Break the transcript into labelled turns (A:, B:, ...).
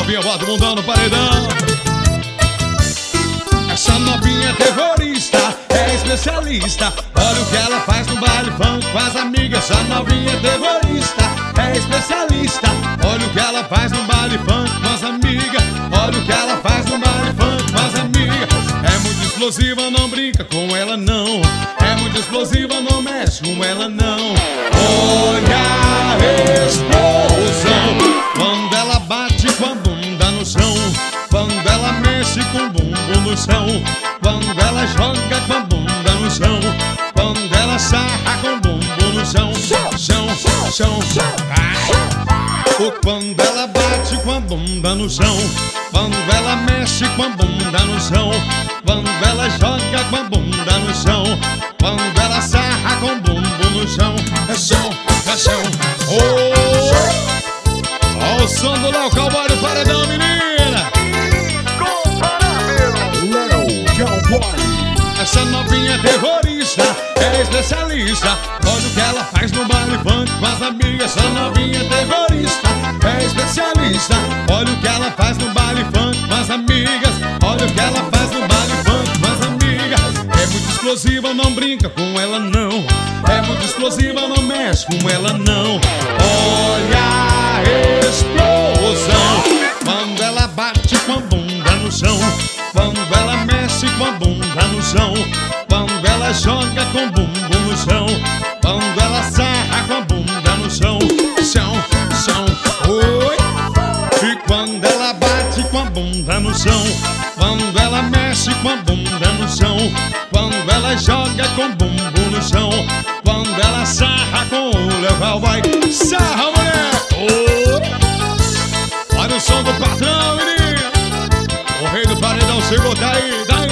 A: novinha, bota o mundão no paredão. Essa novinha é terrorista, é especialista. Olha o que ela faz no baile funk com as amigas. Essa novinha é terrorista, é especialista. Olha o que ela faz no baile funk com as amigas. Olha o que ela faz no baile funk com as amigas. É muito explosiva, não brinca com ela não. É muito explosiva, não mexe com ela não. Olha a explosão quando ela bate com a bunda no chão. Quando ela mexe com o bumbum no chão. Quando ela joga com a bunda no chão. Quando ela sarra com o bumbum no chão. Chão, chão, ou quando ela bate com a bunda no chão. Quando ela mexe com a bunda no chão. Quando ela joga com a bunda no chão. Quando ela sarra com o bumbum no chão. É chão, é chão. Oh, o som do Léo Cowboy do paredão, menina. Essa novinha é terrorista, é especialista. Olha o que ela faz no baile funk com as amigas. Essa novinha é terrorista, é especialista. Olha o que ela faz no baile funk com as amigas. Olha o que ela faz no baile funk com as amigas. É muito explosiva, não brinca com ela não. É muito explosiva, não mexe com ela não. Olha a explosão quando ela bate com a bunda no chão. Quando ela mexe com a bunda no chão. Quando ela joga com o bumbum no chão. Quando ela sarra com a bunda no chão. Chão, chão, oi. E quando ela bate com a bunda no chão. Quando ela mexe com a bunda no chão. Quando ela joga com o bumbum no chão. Quando ela sarra com o Léo Cowboy. Sarra, mulher! Oh. Olha o som do patrão, menino. O rei do paredão chegou, tá aí, tá aí.